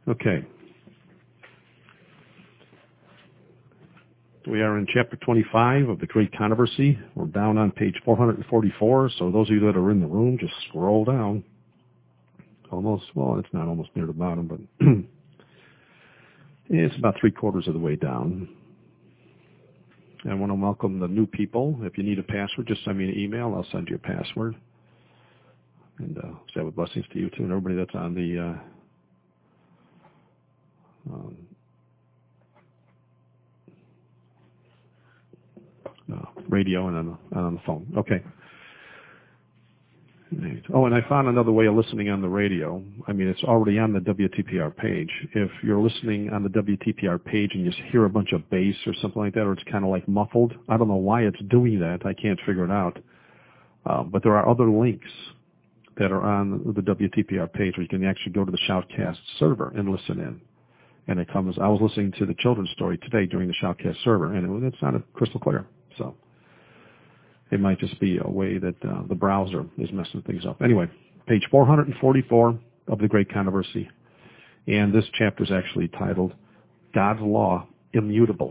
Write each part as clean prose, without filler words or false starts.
Okay. We are in chapter 25 of the Great Controversy. We're down on page 444, so those of you that are in the room, just scroll down. Almost, well, it's not almost near the bottom, but it's about 3/4 of the way down. I want to welcome the new people. If you need a password, just send me an email. I'll send you a password. And say with blessings to you, too, and everybody that's on the radio and on the phone. Okay. Oh, and I found another way of listening on the radio. I mean, it's already on the WTPR page. If you're listening on the WTPR page and you hear a bunch of bass or something like that, or it's kind of like muffled, I don't know why it's doing that. I can't figure it out. But there are other links that are on the WTPR page where you can actually go to the Shoutcast server and listen in. And it comes, I was listening to the children's story today during the Shoutcast server, and it sounded crystal clear. So it might just be a way that the browser is messing things up. Anyway, page 444 of the Great Controversy. And this chapter is actually titled, God's Law Immutable.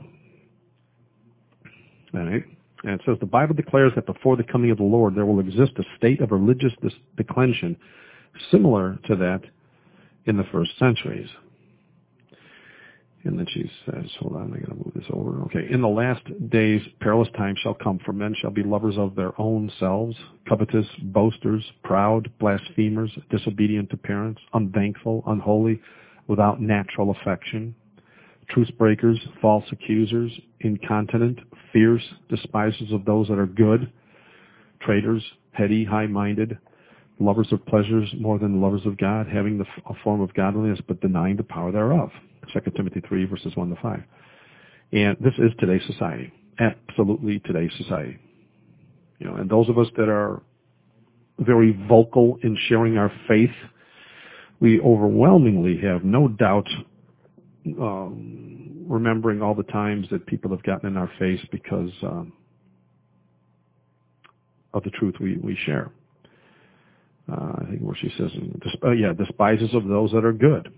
All right. And it says, the Bible declares that before the coming of the Lord, there will exist a state of religious declension similar to that in the first centuries. And then she says, hold on, I got to move this over. Okay. In the last days, perilous times shall come, for men shall be lovers of their own selves, covetous, boasters, proud, blasphemers, disobedient to parents, unthankful, unholy, without natural affection, truce breakers, false accusers, incontinent, fierce, despisers of those that are good, traitors, heady, high-minded, lovers of pleasures more than lovers of God, having a form of godliness but denying the power thereof. 2 Timothy 3, verses 1-5. And this is today's society. Absolutely today's society. You know, and those of us that are very vocal in sharing our faith, we overwhelmingly have no doubt remembering all the times that people have gotten in our face because of the truth we share. I think where she says, despisers of those that are good.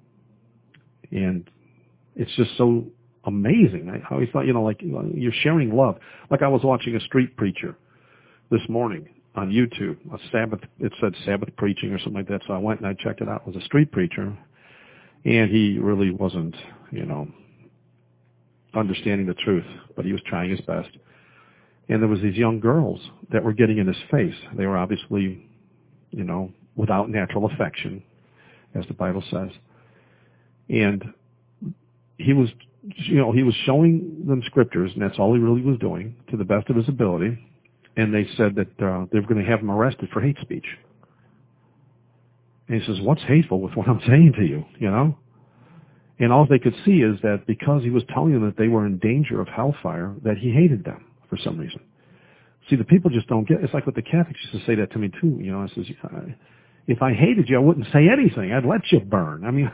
And it's just so amazing. I always thought, you're sharing love. Like I was watching a street preacher this morning on YouTube, it said Sabbath preaching or something like that. So I went and I checked it out. It was a street preacher. And he really wasn't, understanding the truth, but he was trying his best. And there was these young girls that were getting in his face. They were obviously, without natural affection, as the Bible says. And he was showing them scriptures, and that's all he really was doing to the best of his ability. And they said that they were going to have him arrested for hate speech. And he says, what's hateful with what I'm saying to you, And all they could see is that because he was telling them that they were in danger of hellfire, that he hated them for some reason. See, the people just don't get it. It's like what the Catholics used to say that to me too. I says, if I hated you, I wouldn't say anything. I'd let you burn. I mean,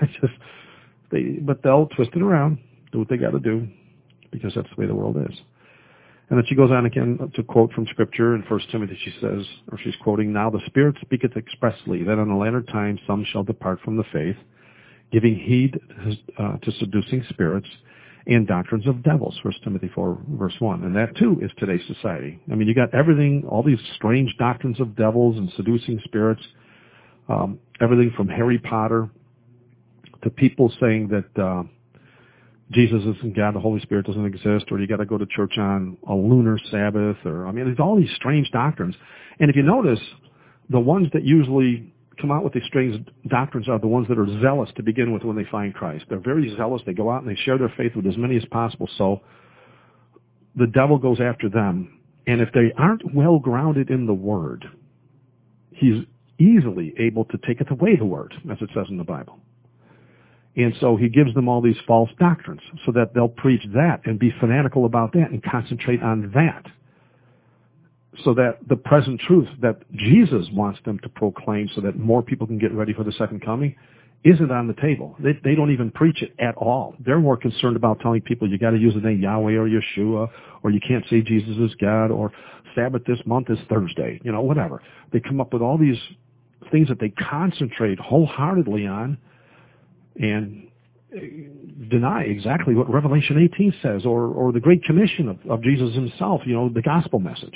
but they'll twist it around, do what they got to do, because that's the way the world is. And then she goes on again to quote from Scripture in 1 Timothy. She says, or she's quoting, now the Spirit speaketh expressly, that in the latter time some shall depart from the faith, giving heed to seducing spirits and doctrines of devils, 1 Timothy 4, verse 1. And that, too, is today's society. I mean, you got everything, all these strange doctrines of devils and seducing spirits, everything from Harry Potter to people saying that Jesus isn't God, the Holy Spirit doesn't exist, or you got to go to church on a lunar Sabbath, there's all these strange doctrines. And if you notice, the ones that usually come out with these strange doctrines are the ones that are zealous to begin with when they find Christ. They're very zealous. They go out and they share their faith with as many as possible. So the devil goes after them. And if they aren't well grounded in the Word, he's easily able to take away the Word, as it says in the Bible. And so he gives them all these false doctrines so that they'll preach that and be fanatical about that and concentrate on that. So that the present truth that Jesus wants them to proclaim so that more people can get ready for the second coming isn't on the table. They don't even preach it at all. They're more concerned about telling people you got to use the name Yahweh or Yeshua, or you can't say Jesus is God, or Sabbath this month is Thursday, whatever. They come up with all these things that they concentrate wholeheartedly on, and deny exactly what Revelation 18 says, or the Great Commission of Jesus himself, the gospel message.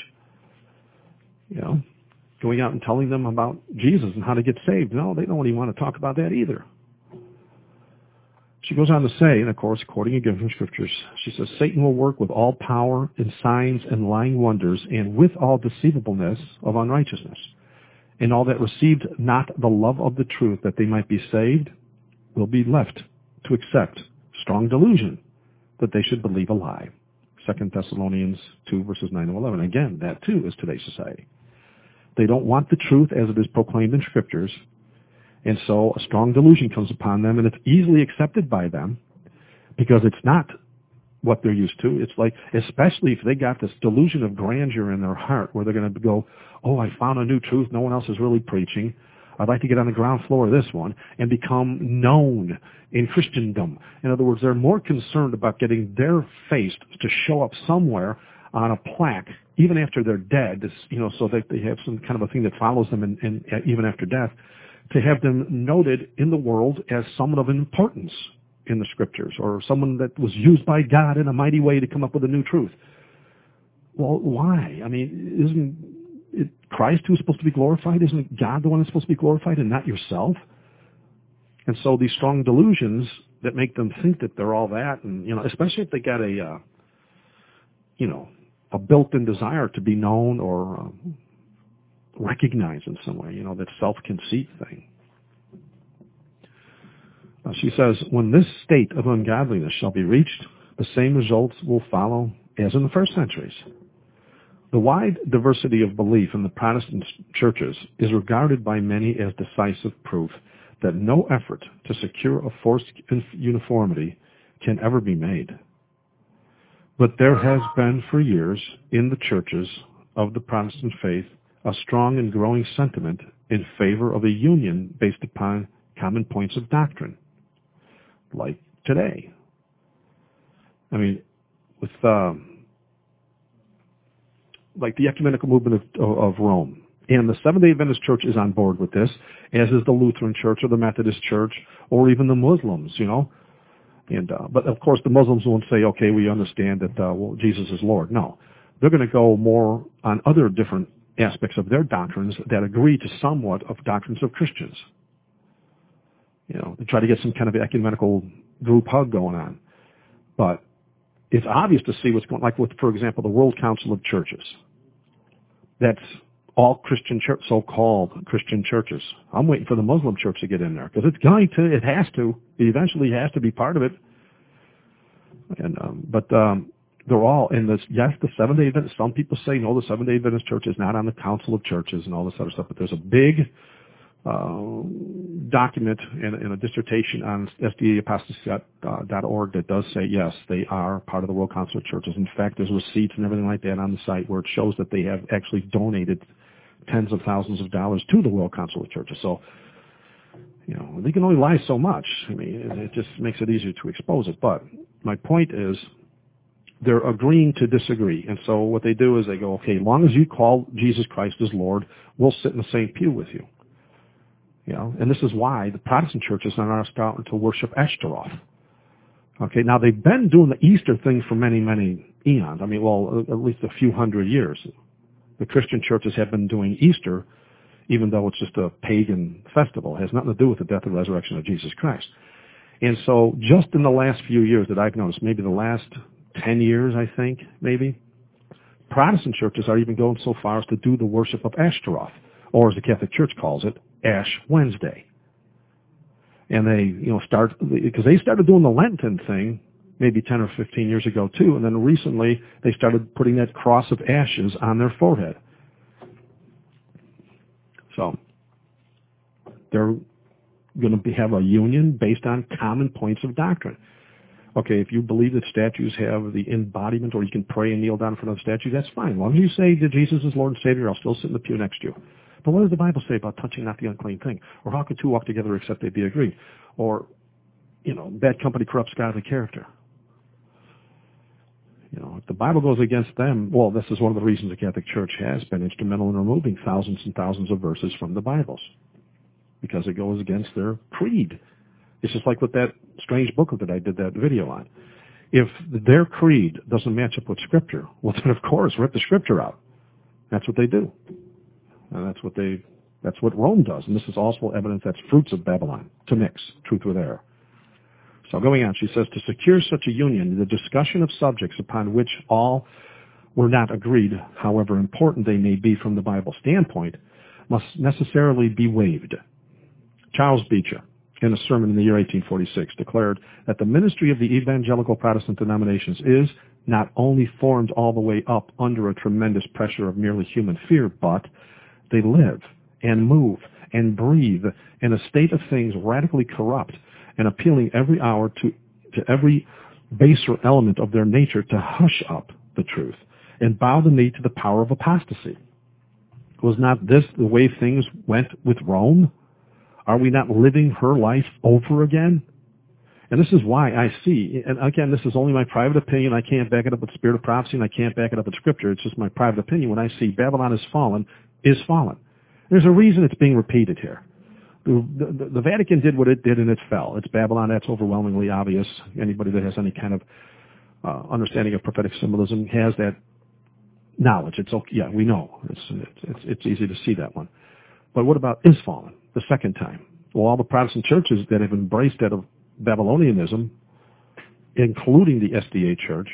Going out and telling them about Jesus and how to get saved. No, they don't even want to talk about that either. She goes on to say, and of course, quoting again from Scriptures, she says, Satan will work with all power and signs and lying wonders, and with all deceivableness of unrighteousness. And all that received not the love of the truth that they might be saved will be left to accept strong delusion that they should believe a lie. 2 Thessalonians 2, verses 9 and 11. Again, that too is today's society. They don't want the truth as it is proclaimed in Scriptures, and so a strong delusion comes upon them, and it's easily accepted by them because it's not what they're used to. It's like, especially if they got this delusion of grandeur in their heart where they're going to go, oh, I found a new truth no one else is really preaching. I'd like to get on the ground floor of this one and become known in Christendom. In other words, they're more concerned about getting their face to show up somewhere on a plaque, even after they're dead, so that they have some kind of a thing that follows them in even after death, to have them noted in the world as someone of importance in the Scriptures, or someone that was used by God in a mighty way to come up with a new truth. Well, why? I mean, isn't it Christ who's supposed to be glorified? Isn't God the one that's supposed to be glorified and not yourself? And so these strong delusions that make them think that they're all that, and especially if they got a built-in desire to be known or recognized in some way, that self-conceit thing. She says, when this state of ungodliness shall be reached, the same results will follow as in the first centuries. The wide diversity of belief in the Protestant churches is regarded by many as decisive proof that no effort to secure a forced uniformity can ever be made. But there has been for years in the churches of the Protestant faith a strong and growing sentiment in favor of a union based upon common points of doctrine, like today. I mean, with like the ecumenical movement of Rome. And the Seventh-day Adventist Church is on board with this, as is the Lutheran Church or the Methodist Church or even the Muslims, And but of course the Muslims won't say, okay, we understand that Jesus is Lord. No, they're going to go more on other different aspects of their doctrines that agree to somewhat of doctrines of Christians. They try to get some kind of ecumenical group hug going on. But it's obvious to see what's going on, like with, for example, the World Council of Churches. That's all Christian church, so-called Christian churches. I'm waiting for the Muslim church to get in there because it has to. It eventually has to be part of it. And but they're all in this. Yes, the Seventh-day Adventist. Some people say no, the Seventh-day Adventist Church is not on the Council of Churches and all this other stuff. But there's a big document and a dissertation on SDAapostasy.org that does say yes, they are part of the World Council of Churches. In fact, there's receipts and everything like that on the site where it shows that they have actually donated tens of thousands of dollars to the World Council of Churches. So, they can only lie so much. I mean, it just makes it easier to expose it. But my point is, they're agreeing to disagree. And so what they do is they go, okay, as long as you call Jesus Christ as Lord, we'll sit in the same pew with you. And this is why the Protestant churches are now starting to worship Ashtaroth. Okay, now they've been doing the Easter thing for many, many eons. I mean, well, at least a few hundred years. The Christian churches have been doing Easter, even though it's just a pagan festival. It has nothing to do with the death and resurrection of Jesus Christ. And so just in the last few years that I've noticed, maybe the last 10 years, I think, maybe, Protestant churches are even going so far as to do the worship of Ashtaroth, or as the Catholic Church calls it, Ash Wednesday. And they, because they started doing the Lenten thing maybe 10 or 15 years ago too, and then recently they started putting that cross of ashes on their forehead. So they're going to have a union based on common points of doctrine. Okay, if you believe that statues have the embodiment, or you can pray and kneel down in front of the statue, that's fine. As long as you say that Jesus is Lord and Savior, I'll still sit in the pew next to you. But what does the Bible say about touching not the unclean thing? Or how can two walk together except they be agreed? Or, bad company corrupts godly character. If the Bible goes against them, well, this is one of the reasons the Catholic Church has been instrumental in removing thousands and thousands of verses from the Bibles, because it goes against their creed. It's just like with that strange booklet that I did that video on. If their creed doesn't match up with Scripture, well then of course rip the Scripture out. That's what they do. And that's what Rome does. And this is also evidence that's fruits of Babylon, to mix truth with error. So going on, she says, to secure such a union, the discussion of subjects upon which all were not agreed, however important they may be from the Bible standpoint, must necessarily be waived. Charles Beecher, in a sermon in the year 1846, declared that the ministry of the evangelical Protestant denominations is not only formed all the way up under a tremendous pressure of merely human fear, but they live and move and breathe in a state of things radically corrupt and appealing every hour to every baser element of their nature to hush up the truth and bow the knee to the power of apostasy. Was not this the way things went with Rome? Are we not living her life over again? And this is why I see, and again, this is only my private opinion. I can't back it up with the spirit of prophecy, and I can't back it up with Scripture. It's just my private opinion. When I see Babylon is fallen. There's a reason it's being repeated here. The Vatican did what it did, and it fell. It's Babylon. That's overwhelmingly obvious. Anybody that has any kind of understanding of prophetic symbolism has that knowledge. It's okay. Yeah, we know. It's easy to see that one. But what about is fallen the second time? Well, all the Protestant churches that have embraced that of Babylonianism, including the SDA Church,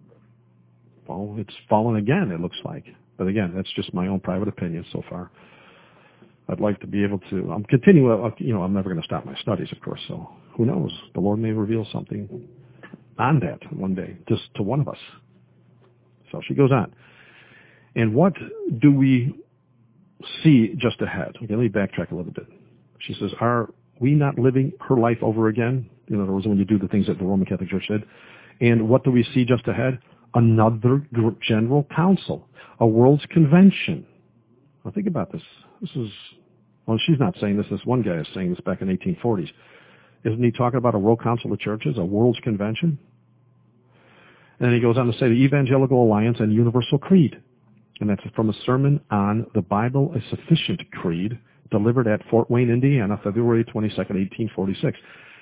well, it's fallen again, it looks like. But again, that's just my own private opinion so far. I'd like to be able to, I'm continuing, I'm never going to stop my studies, of course, so who knows? The Lord may reveal something on that one day, just to one of us. So she goes on. And what do we see just ahead? Okay, let me backtrack a little bit. She says, are we not living her life over again? In other words, when you do the things that the Roman Catholic Church did. And what do we see just ahead? Another general council, a world's convention. Now think about this. She's not saying this. This one guy is saying this back in the 1840s. Isn't he talking about a world council of churches, a world's convention? And then he goes on to say the Evangelical Alliance and Universal Creed. And that's from a sermon on the Bible, a Sufficient Creed, delivered at Fort Wayne, Indiana, February 22nd, 1846.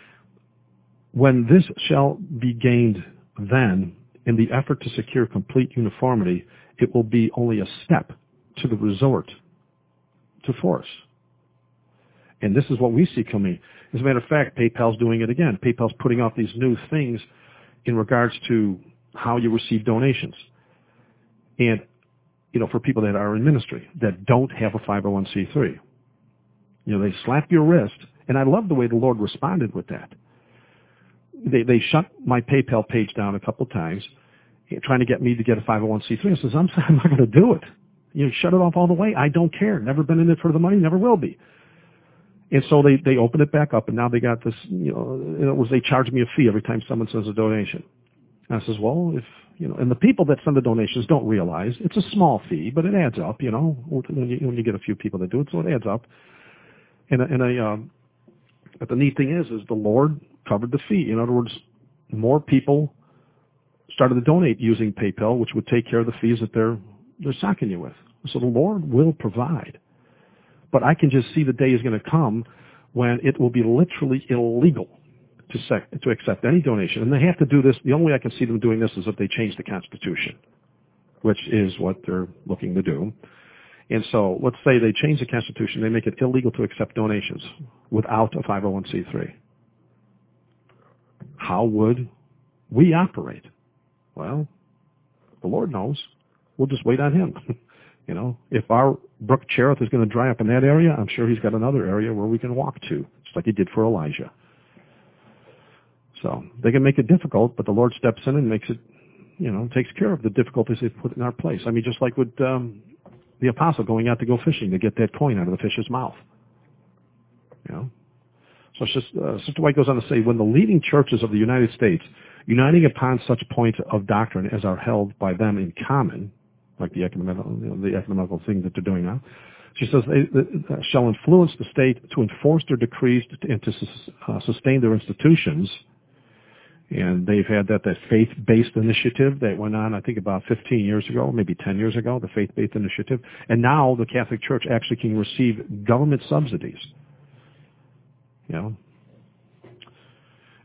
When this shall be gained then, in the effort to secure complete uniformity, it will be only a step to the resort to force. And this is what we see coming. As a matter of fact, PayPal's doing it again. PayPal's putting out these new things in regards to how you receive donations. And, for people that are in ministry, that don't have a 501c3. They slap your wrist, and I love the way the Lord responded with that. They shut my PayPal page down a couple of times, trying to get me to get a 501c3. I says, I'm not going to do it. Shut it off all the way. I don't care. Never been in it for the money. Never will be. And so they opened it back up, and now they got this. They charge me a fee every time someone sends a donation. And I says, well, and the people that send the donations don't realize it's a small fee, but it adds up. When you get a few people that do it, so it adds up. But the neat thing is the Lord covered the fee. In other words, more people started to donate using PayPal, which would take care of the fees that they're socking you with. So the Lord will provide. But I can just see the day is going to come when it will be literally illegal to accept any donation. And they have to do this. The only way I can see them doing this is if they change the Constitution, which is what they're looking to do. And so let's say they change the Constitution. They make it illegal to accept donations without a 501c3. How would we operate? Well, the Lord knows. We'll just wait on Him. If our brook Cherith is going to dry up in that area, I'm sure He's got another area where we can walk to, just like He did for Elijah. So they can make it difficult, but the Lord steps in and makes it, takes care of the difficulties they put in our place. I mean, just like with the apostle going out to go fishing to get that coin out of the fish's mouth. So Sister White goes on to say, when the leading churches of the United States, uniting upon such points of doctrine as are held by them in common, like the ecumenical thing that they're doing now, she says, they shall influence the state to enforce their decrees and to sustain their institutions. And they've had that faith-based initiative that went on, I think, about 15 years ago, maybe 10 years ago, the faith-based initiative. And now the Catholic Church actually can receive government subsidies.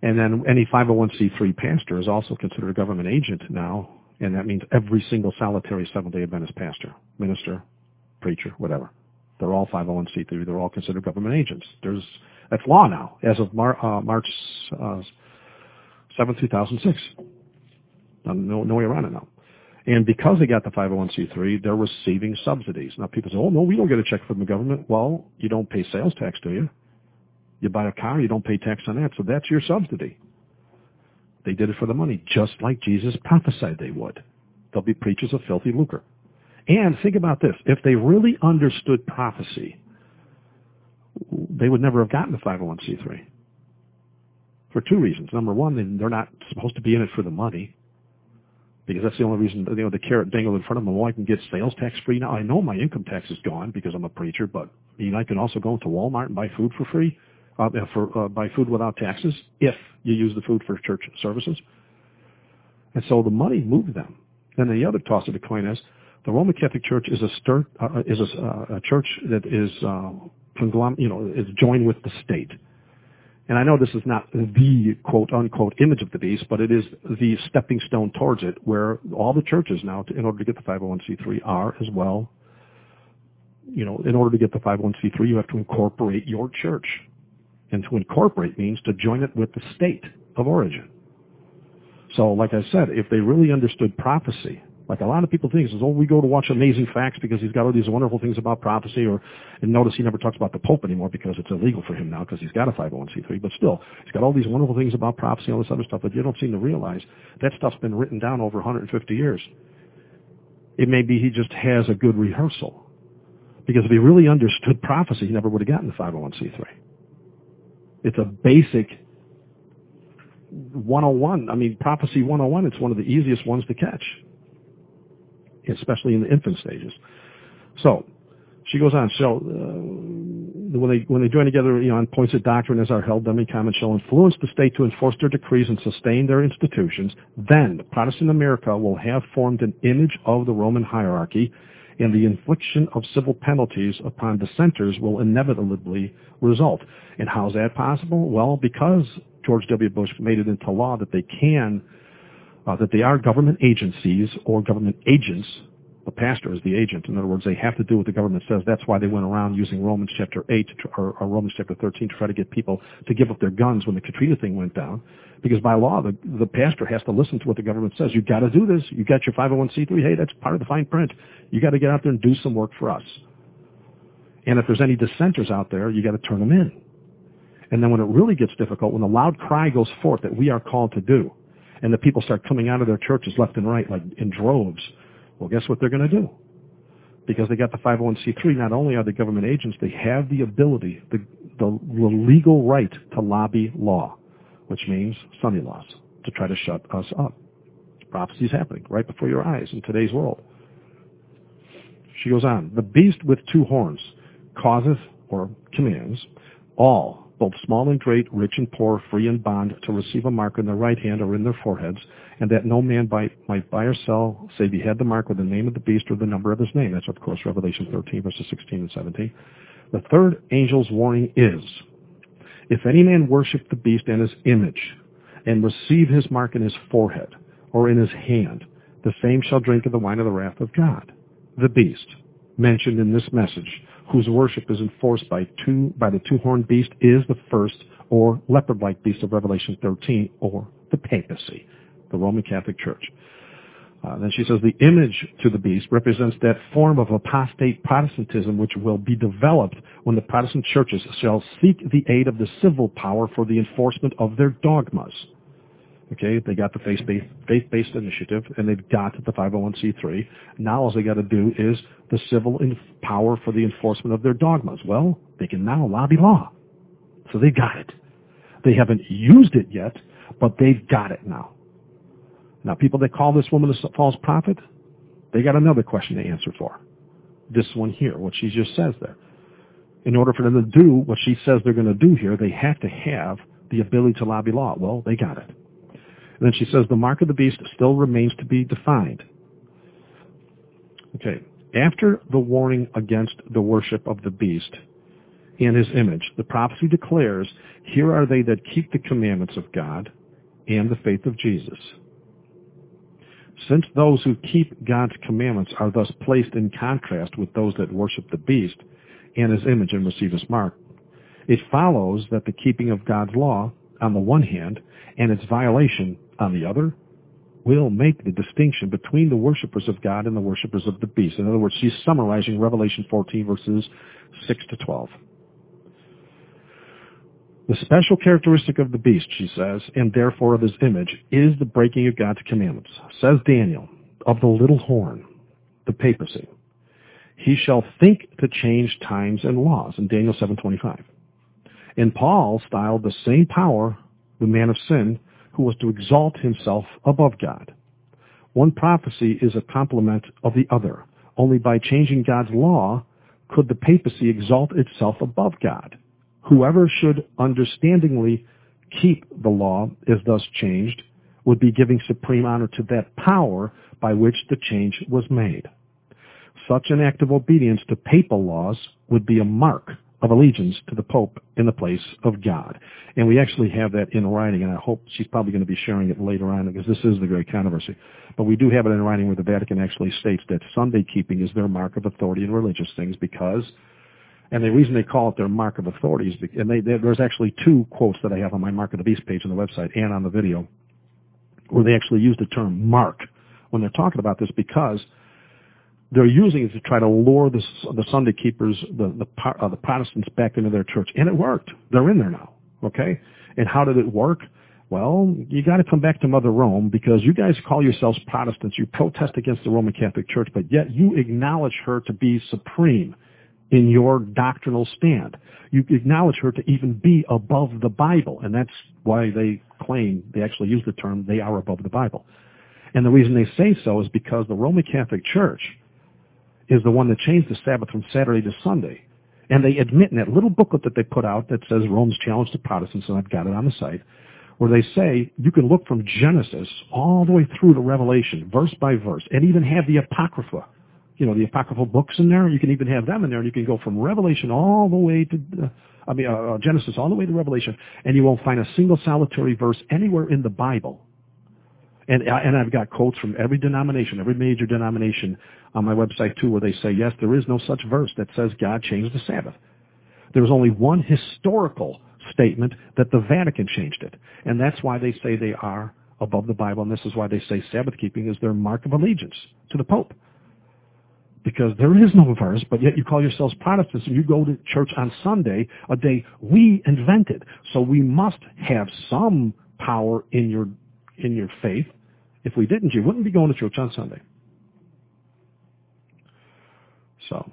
And then any 501c3 pastor is also considered a government agent now, and that means every single solitary Seventh-day Adventist pastor, minister, preacher, whatever. They're all 501c3. They're all considered government agents. That's law now, as of March 7, 2006. No way around it now. And because they got the 501c3, they're receiving subsidies. Now people say, oh, no, we don't get a check from the government. Well, you don't pay sales tax, do you? You buy a car, you don't pay tax on that, so that's your subsidy. They did it for the money, just like Jesus prophesied they would. They'll be preachers of filthy lucre. And think about this. If they really understood prophecy, they would never have gotten the 501c3. For two reasons. Number one, they're not supposed to be in it for the money, because that's the only reason, the carrot dangled in front of them. Well, I can get sales tax free now. I know my income tax is gone because I'm a preacher, but I can also go into Walmart and buy food for free. Buy food without taxes if you use the food for church services. And so the money moved them. Then the other toss of the coin is the Roman Catholic Church is a church that is is joined with the state. And I know this is not the quote unquote image of the beast, but it is the stepping stone towards it, where all the churches now, in order to get the 501c3, are as well. In order to get the 501c3, you have to incorporate your church. And to incorporate means to join it with the state of origin. So, like I said, if they really understood prophecy, like a lot of people think, we go to watch Amazing Facts because he's got all these wonderful things about prophecy, and notice he never talks about the Pope anymore because it's illegal for him now because he's got a 501c3, but still, he's got all these wonderful things about prophecy and all this other stuff, but you don't seem to realize that stuff's been written down over 150 years. It may be he just has a good rehearsal, because if he really understood prophecy, he never would have gotten the 501c3. It's a basic 101. Prophecy 101, it's one of the easiest ones to catch, especially in the infant stages. So, she goes on. So, when they join together on points of doctrine as are held, them in common shall influence the state to enforce their decrees and sustain their institutions, then Protestant America will have formed an image of the Roman hierarchy, and the infliction of civil penalties upon dissenters will inevitably result. And how's that possible? Well, because George W. Bush made it into law that that they are government agencies or government agents. The pastor is the agent. In other words, they have to do what the government says. That's why they went around using Romans chapter 8 or Romans chapter 13 to try to get people to give up their guns when the Katrina thing went down. Because by law, the pastor has to listen to what the government says. You've got to do this. You got your 501c3. Hey, that's part of the fine print. You got to get out there and do some work for us. And if there's any dissenters out there, you got to turn them in. And then when it really gets difficult, when the loud cry goes forth that we are called to do, and the people start coming out of their churches left and right, like in droves, well, guess what they're going to do? Because they got the 501c3, not only are they government agents, they have the ability, the legal right to lobby law, which means Sunday laws, to try to shut us up. Prophecy is happening right before your eyes in today's world. She goes on. The beast with two horns causeth, or commands, all, both small and great, rich and poor, free and bond, to receive a mark in their right hand or in their foreheads, and that no man might buy or sell, save he had the mark with the name of the beast or the number of his name. That's, of course, Revelation 13, verses 16 and 17. The third angel's warning is, if any man worship the beast and his image, and receive his mark in his forehead or in his hand, the same shall drink of the wine of the wrath of God. The beast, mentioned in this message, whose worship is enforced by the two-horned beast, is the first or leopard-like beast of Revelation 13, or the papacy, the Roman Catholic Church. Then she says the image to the beast represents that form of apostate Protestantism which will be developed when the Protestant churches shall seek the aid of the civil power for the enforcement of their dogmas. Okay, they got the faith-based initiative, and they've got the 501c3. Now all they got to do is the civil power for the enforcement of their dogmas. Well, they can now lobby law. So they got it. They haven't used it yet, but they've got it now. Now, people that call this woman a false prophet, they got another question to answer for. This one here, what she just says there. In order for them to do what she says they're going to do here, they have to have the ability to lobby law. Well, they got it. And then she says the mark of the beast still remains to be defined. Okay. After the warning against the worship of the beast, and his image. The prophecy declares, here are they that keep the commandments of God and the faith of Jesus. Since those who keep God's commandments are thus placed in contrast with those that worship the beast and his image and receive his mark, it follows that the keeping of God's law on the one hand and its violation on the other will make the distinction between the worshipers of God and the worshipers of the beast. In other words, she's summarizing Revelation 14 verses 6 to 12. The special characteristic of the beast, she says, and therefore of his image, is the breaking of God's commandments. Says Daniel, of the little horn, the papacy, he shall think to change times and laws, in Daniel 7:25. And Paul styled the same power, the man of sin, who was to exalt himself above God. One prophecy is a complement of the other. Only by changing God's law could the papacy exalt itself above God. Whoever should understandingly keep the law is thus changed, would be giving supreme honor to that power by which the change was made. Such an act of obedience to papal laws would be a mark of allegiance to the Pope in the place of God. And we actually have that in writing, and I hope she's probably going to be sharing it later on, because this is the great controversy. But we do have it in writing where the Vatican actually states that Sunday keeping is their mark of authority in religious things because, and the reason they call it their mark of authority is, and there's actually two quotes that I have on my Mark of the Beast page on the website and on the video, where they actually use the term mark when they're talking about this, because they're using it to try to lure the Sunday keepers, the Protestants back into their church. And it worked. They're in there now. Okay? And how did it work? Well, you got to come back to Mother Rome, because you guys call yourselves Protestants. You protest against the Roman Catholic Church, but yet you acknowledge her to be supreme in your doctrinal stand. You acknowledge her to even be above the Bible. And that's why they claim, they actually use the term, they are above the Bible. And the reason they say so is because the Roman Catholic Church is the one that changed the Sabbath from Saturday to Sunday. And they admit in that little booklet that they put out that says Rome's Challenge to Protestants, and I've got it on the site, where they say you can look from Genesis all the way through to Revelation, verse by verse, and even have the Apocrypha, the apocryphal books in there. You can even have them in there, and you can go from Revelation all the way to, Genesis all the way to Revelation, and you won't find a single solitary verse anywhere in the Bible. And I've got quotes from every denomination, every major denomination on my website too, where they say, yes, there is no such verse that says God changed the Sabbath. There's only one historical statement that the Vatican changed it. And that's why they say they are above the Bible, and this is why they say Sabbath keeping is their mark of allegiance to the Pope. Because there is no verse, but yet you call yourselves Protestants and you go to church on Sunday, a day we invented. So we must have some power in your faith. If we didn't, you wouldn't be going to church on Sunday. So,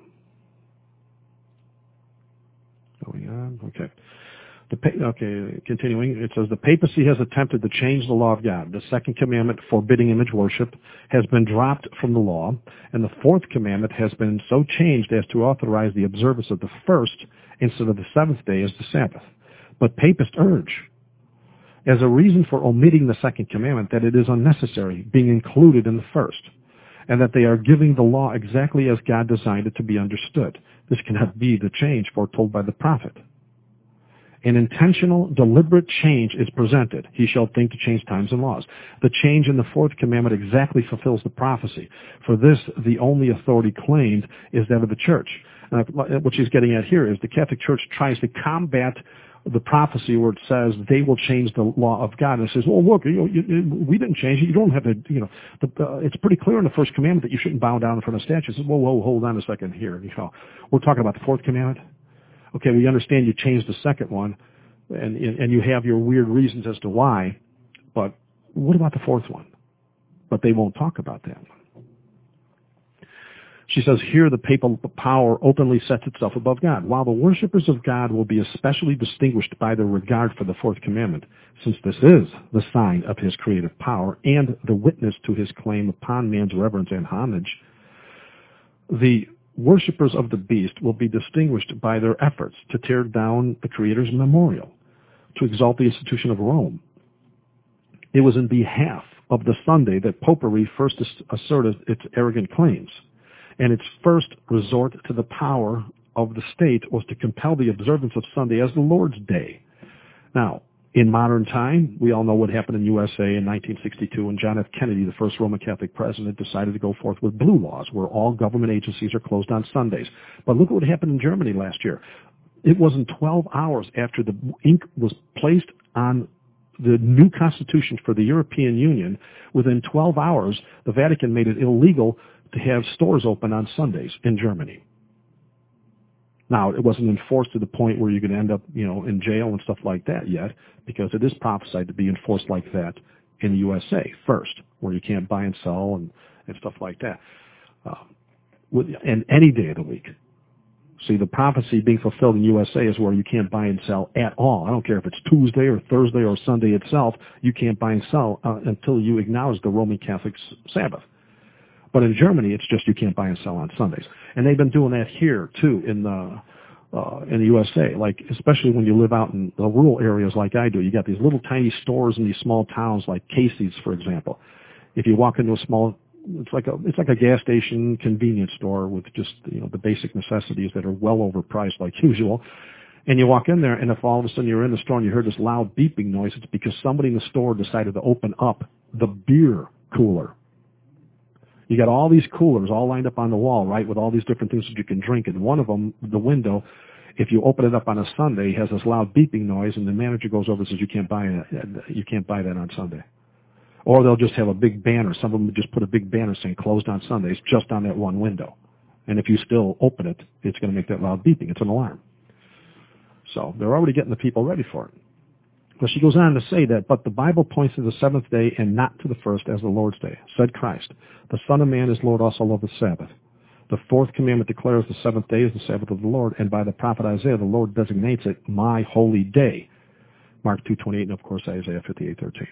going on. Okay. Continuing, it says, the papacy has attempted to change the law of God. The second commandment, forbidding image worship, has been dropped from the law, and the fourth commandment has been so changed as to authorize the observance of the first instead of the seventh day as the Sabbath. But papists urge, as a reason for omitting the second commandment, that it is unnecessary being included in the first, and that they are giving the law exactly as God designed it to be understood. This cannot be the change foretold by the prophet. An intentional, deliberate change is presented. He shall think to change times and laws. The change in the fourth commandment exactly fulfills the prophecy. For this, the only authority claimed is that of the church. What she's getting at here is the Catholic Church tries to combat the prophecy where it says they will change the law of God. And it says, well, look, we didn't change it. You don't have to, it's pretty clear in the first commandment that you shouldn't bow down in front of statues. Whoa, hold on a second here. We're talking about the fourth commandment. Okay, we understand you changed the second one, and you have your weird reasons as to why, but what about the fourth one? But they won't talk about that one. She says, here the papal power openly sets itself above God, while the worshipers of God will be especially distinguished by their regard for the fourth commandment, since this is the sign of his creative power and the witness to his claim upon man's reverence and homage. The worshippers of the beast will be distinguished by their efforts to tear down the Creator's memorial, to exalt the institution of Rome. It was in behalf of the Sunday that Popery first asserted its arrogant claims, and its first resort to the power of the state was to compel the observance of Sunday as the Lord's Day. Now, in modern time, we all know what happened in USA in 1962 when John F. Kennedy, the first Roman Catholic president, decided to go forth with blue laws where all government agencies are closed on Sundays. But look at what happened in Germany last year. It wasn't 12 hours after the ink was placed on the new constitution for the European Union. Within 12 hours, the Vatican made it illegal to have stores open on Sundays in Germany. Now, it wasn't enforced to the point where you could end up, in jail and stuff like that yet, because it is prophesied to be enforced like that in the USA first, where you can't buy and sell and stuff like that, and any day of the week. See, the prophecy being fulfilled in USA is where you can't buy and sell at all. I don't care if it's Tuesday or Thursday or Sunday itself. You can't buy and sell until you acknowledge the Roman Catholic Sabbath. But in Germany, it's just you can't buy and sell on Sundays. And they've been doing that here, too, in the USA, like especially when you live out in the rural areas like I do. You got these little tiny stores in these small towns like Casey's, for example. If you walk into a small, it's like a gas station convenience store with just the basic necessities that are well overpriced like usual. And you walk in there, and if all of a sudden you're in the store and you heard this loud beeping noise, it's because somebody in the store decided to open up the beer cooler. You got all these coolers all lined up on the wall, right, with all these different things that you can drink. And one of them, the window, if you open it up on a Sunday, has this loud beeping noise, and the manager goes over and says, you can't buy that on Sunday. Or they'll just have a big banner. Some of them just put a big banner saying closed on Sundays just on that one window. And if you still open it, it's going to make that loud beeping. It's an alarm. So they're already getting the people ready for it. But she goes on to say that, but the Bible points to the seventh day and not to the first as the Lord's day. Said Christ, the Son of Man is Lord also of the Sabbath. The fourth commandment declares the seventh day is the Sabbath of the Lord, and by the prophet Isaiah, the Lord designates it my holy day. Mark 2:28, and of course Isaiah 58:13.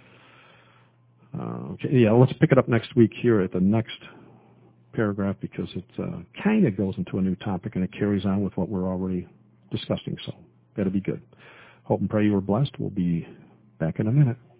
Let's pick it up next week here at the next paragraph because it kind of goes into a new topic and it carries on with what we're already discussing, so that'll be good. Hope and pray you were blessed. We'll be back in a minute.